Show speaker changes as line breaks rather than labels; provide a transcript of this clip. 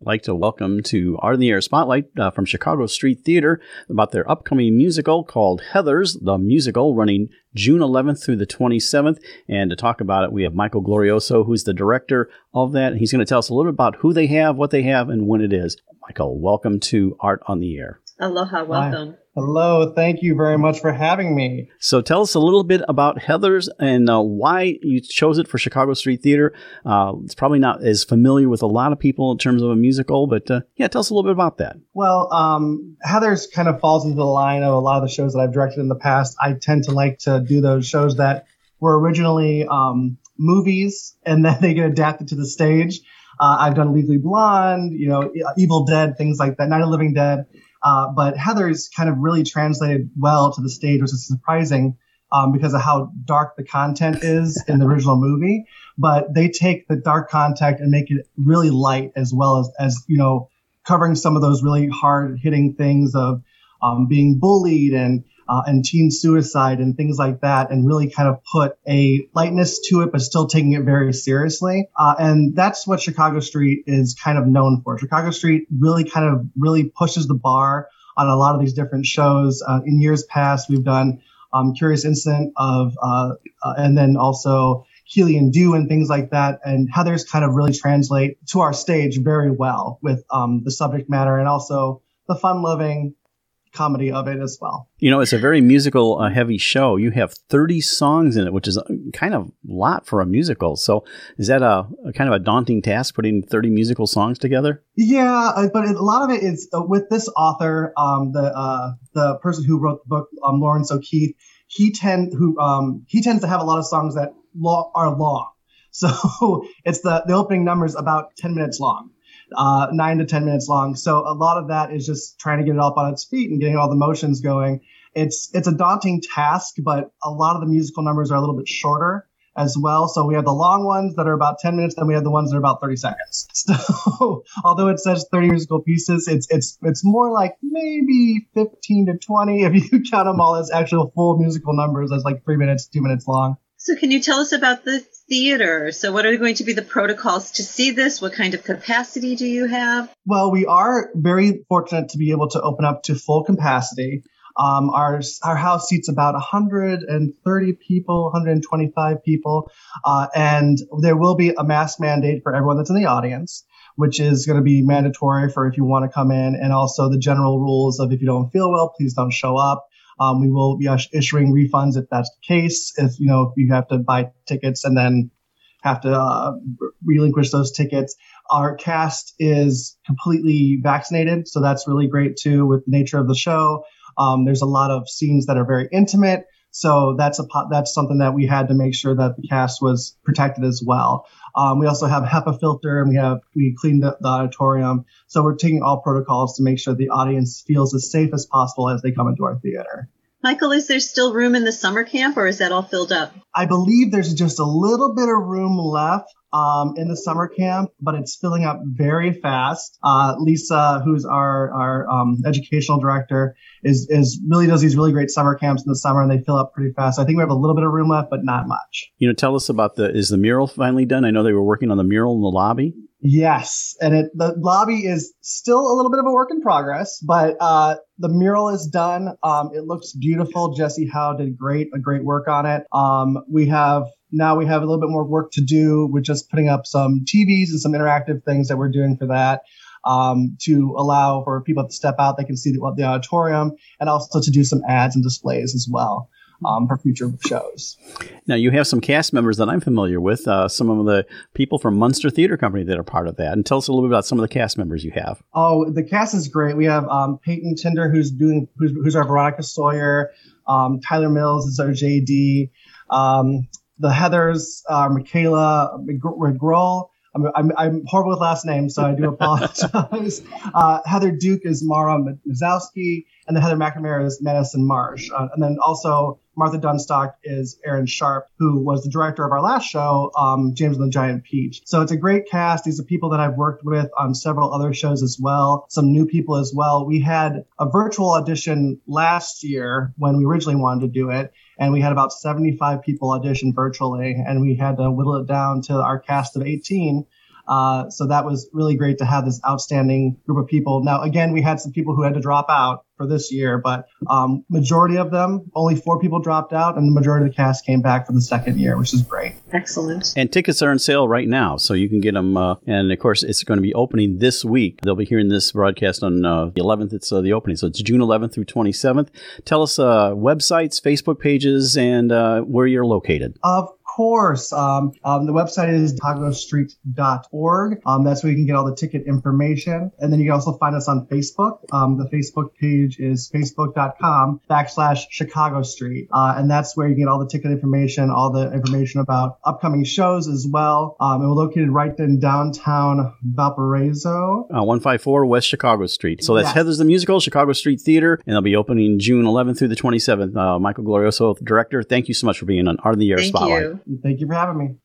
like to welcome to Art in the Air Spotlight from Chicago Street Theater about their upcoming musical called Heathers, the musical, running June 11th through the 27th. And to talk about it, we have Michael Glorioso, who's the director of that. He's going to tell us a little bit about who they have, what they have, and when it is. Michael, welcome to Art on the Air.
Aloha, welcome.
Hi. Hello, thank you very much for having me.
So tell us a little bit about Heathers and why you chose it for Chicago Street Theater. It's probably not as familiar with a lot of people in terms of a musical, but tell us a little bit about that.
Well, Heathers kind of falls into the line of a lot of the shows that I've directed in the past. I tend to like to do those shows that were originally movies and then they get adapted to the stage. I've done Legally Blonde, Evil Dead, things like that, Night of the Living Dead. But Heathers kind of really translated well to the stage, which is surprising because of how dark the content is in the original movie. But they take the dark content and make it really light, as well as covering some of those really hard-hitting things of being bullied and teen suicide and things like that, and really kind of put a lightness to it, but still taking it very seriously. And that's what Chicago Street is kind of known for. Chicago Street really pushes the bar on a lot of these different shows. In years past, we've done Curious Incident and then also Keely and Dew and things like that. And Heathers kind of really translate to our stage very well with the subject matter and also the fun-loving comedy of it as well.
It's a very musical heavy show. You have 30 songs in it, which is kind of a lot for a musical. So is that a kind of a daunting task, putting 30 musical songs together?
Yeah, but a lot of it is with this author, the person who wrote the book, Lawrence O'Keefe. He tends to have a lot of songs that are long. So it's the opening number is about 10 minutes long. 9 to 10 minutes long. So a lot of that is just trying to get it up on its feet and getting all the motions going. It's a daunting task, but a lot of the musical numbers are a little bit shorter as well. So we have the long ones that are about 10 minutes, then we have the ones that are about 30 seconds. So although it says 30 musical pieces, it's more like maybe 15 to 20 if you count them all as actual full musical numbers as like 3 minutes, 2 minutes long.
So can you tell us about the theater? So what are going to be the protocols to see this? What kind of capacity do you have?
Well, we are very fortunate to be able to open up to full capacity. Our house seats about 130 people, 125 people, and there will be a mask mandate for everyone that's in the audience, which is going to be mandatory for if you want to come in, and also the general rules of if you don't feel well, please don't show up. We will be issuing refunds if that's the case. If you have to buy tickets and then have to relinquish those tickets. Our cast is completely vaccinated, so that's really great too with the nature of the show. There's a lot of scenes that are very intimate, so that's something that we had to make sure that the cast was protected as well. We also have HEPA filter, and we cleaned the auditorium. So we're taking all protocols to make sure the audience feels as safe as possible as they come into our theater.
Michael, is there still room in the summer camp, or is that all filled up?
I believe there's just a little bit of room left in the summer camp, but it's filling up very fast. Lisa, who's our educational director, is really does these really great summer camps in the summer, and they fill up pretty fast. So I think we have a little bit of room left, but not much.
Tell us about is the mural finally done? I know they were working on the mural in the lobby.
Yes, and the lobby is still a little bit of a work in progress, but the mural is done. It looks beautiful. Jesse Howe did a great work on it. We have a little bit more work to do with just putting up some TVs and some interactive things that we're doing for that. To allow for people to step out, they can see the auditorium, and also to do some ads and displays as well. For future shows.
Now, you have some cast members that I'm familiar with, some of the people from Munster Theater Company that are part of that. And tell us a little bit about some of the cast members you have.
Oh, the cast is great. We have Peyton Tinder, who's our Veronica Sawyer. Tyler Mills is our JD. The Heathers, Michaela McGroll. I'm horrible with last names, so I do apologize. Heather Duke is Mara Mazowski, and then Heather McNamara is Madison Marsh. And then also Martha Dunstock is Erin Sharp, who was the director of our last show, James and the Giant Peach. So it's a great cast. These are people that I've worked with on several other shows as well, some new people as well. We had a virtual audition last year when we originally wanted to do it, and we had about 75 people audition virtually, and we had to whittle it down to our cast of 18. So that was really great to have this outstanding group of people. Now, again, we had some people who had to drop out for this year, but majority of them, only 4 people dropped out, and the majority of the cast came back for the second year, which is great.
Excellent.
And tickets are on sale right now, so you can get them. And of course, it's going to be opening this week. They'll be hearing this broadcast on the 11th. It's the opening, so it's June 11th through 27th. Tell us websites, Facebook pages, and where you're located.
Of course. The website is chicagostreet.org. That's where you can get all the ticket information. And then you can also find us on Facebook. The Facebook page is facebook.com/Chicago Street. And that's where you get all the ticket information, all the information about upcoming shows as well. And we're located right in downtown Valparaiso.
154 West Chicago Street. So that's
Yes.
Heathers the Musical, Chicago Street Theater, and they'll be opening June 11th through the 27th. Michael Glorioso, Director, thank you so much for being on Art in the Air
Thank
Spotlight.
you.
Thank you for having me.